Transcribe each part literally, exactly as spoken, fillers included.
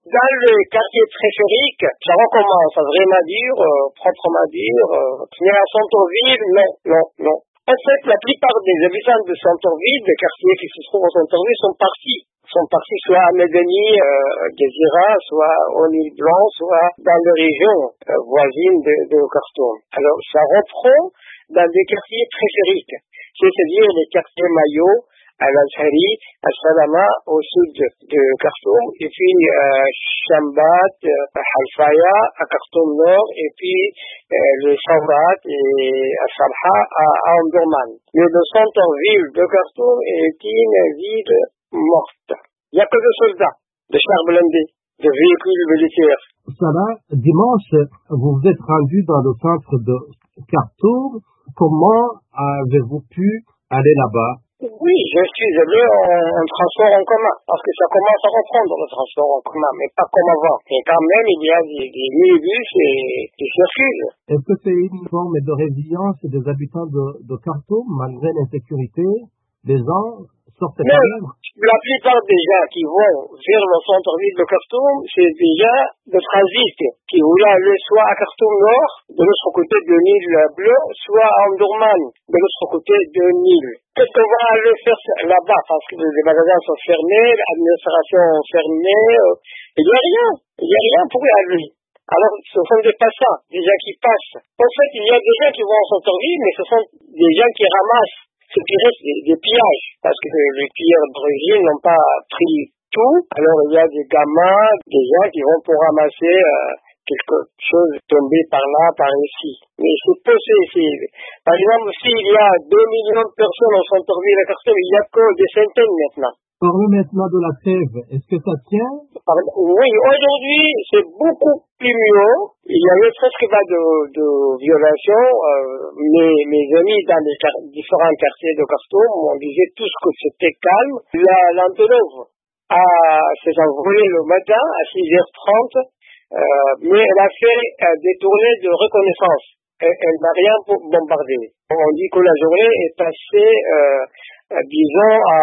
Dans le quartier périphérique, ça recommence à vraiment dur, euh, proprement dur. Euh, mais à centre-ville, non, non, non. En fait, la plupart des habitants de centre-ville, des quartiers qui se trouvent au centre-ville, sont partis. sont partis soit à Medeni, euh, Gezira, soit au Nil Blanc, soit dans les régions euh, voisines de, de Khartoum. Alors, ça reprend dans des quartiers périphériques, c'est-à-dire les quartiers maillots, à l'Al-Khari, à Salama, au sud de Khartoum, et puis euh, Shambat, euh, Halfaya, à Khartoum Nord, et puis euh, le Shabbat et à Sabha, à, à Omdurman. Mais le centre-ville de Khartoum est une ville morte. Il n'y a que des soldats, des chars blindés, des véhicules militaires. Salah, dimanche, vous vous êtes rendu dans le centre de Khartoum. Comment avez-vous pu aller là-bas? Oui, je suis allé en, en transport en commun, parce que ça commence à reprendre le transport en commun, mais pas comme avant. Et quand même, il y a des, des minibus et des circulent. Est-ce que c'est une forme de résilience des habitants de, de Khartoum, malgré l'insécurité? Les gens sortent quand même? La plupart des gens qui vont vers le centre-ville de Khartoum, c'est des gens de transit, qui voulaient aller soit à Khartoum Nord, de l'autre côté de Nil Bleu, soit à Omdurman, de l'autre côté de Nil. Qu'est-ce qu'on va aller faire là-bas? Parce que les magasins sont fermés, l'administration est fermée, il n'y a rien, il n'y a rien pour y aller. Alors, ce sont des passants, des gens qui passent. En fait, il y a des gens qui vont au centre-ville, mais ce sont des gens qui ramassent. Ce qui reste des, des pillages, parce que les pilleurs d'origine n'ont pas pris tout. Alors il y a des gamins, des gens qui vont pour ramasser euh, quelque chose tombé par là, par ici. Mais c'est possible. Par exemple, s'il y a deux millions de personnes au centre-ville à Khartoum, il n'y a que des centaines maintenant. Parlons maintenant de la trêve. Est-ce que ça tient? Oui, aujourd'hui, c'est beaucoup plus mieux. Il y avait presque pas de, de violation. Euh, mes, mes amis dans les car- différents quartiers de Khartoum m'ont dit tous que c'était calme. La, l'Antonov a, s'est envolée le matin à six heures trente, euh, mais elle a fait euh, des tournées de reconnaissance. Elle, elle n'a rien bombardé. On dit que la journée est passée, euh, euh, disons, à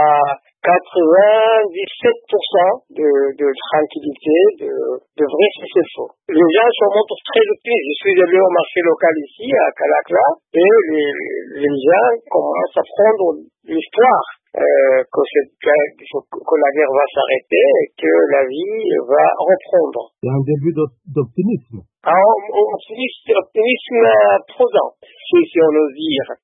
quatre-vingt-dix-sept pour cent de, de tranquillité, de, de vrai c'est faux. Les gens se montrent très optimistes. Je suis allé au marché local ici, à Kalakla, et les, les gens commencent à prendre l'histoire, euh, que, cette, que la guerre va s'arrêter et que la vie va reprendre. Il y a un début d'optimisme. Un optimisme, optimisme prudent, si, si on ose dire.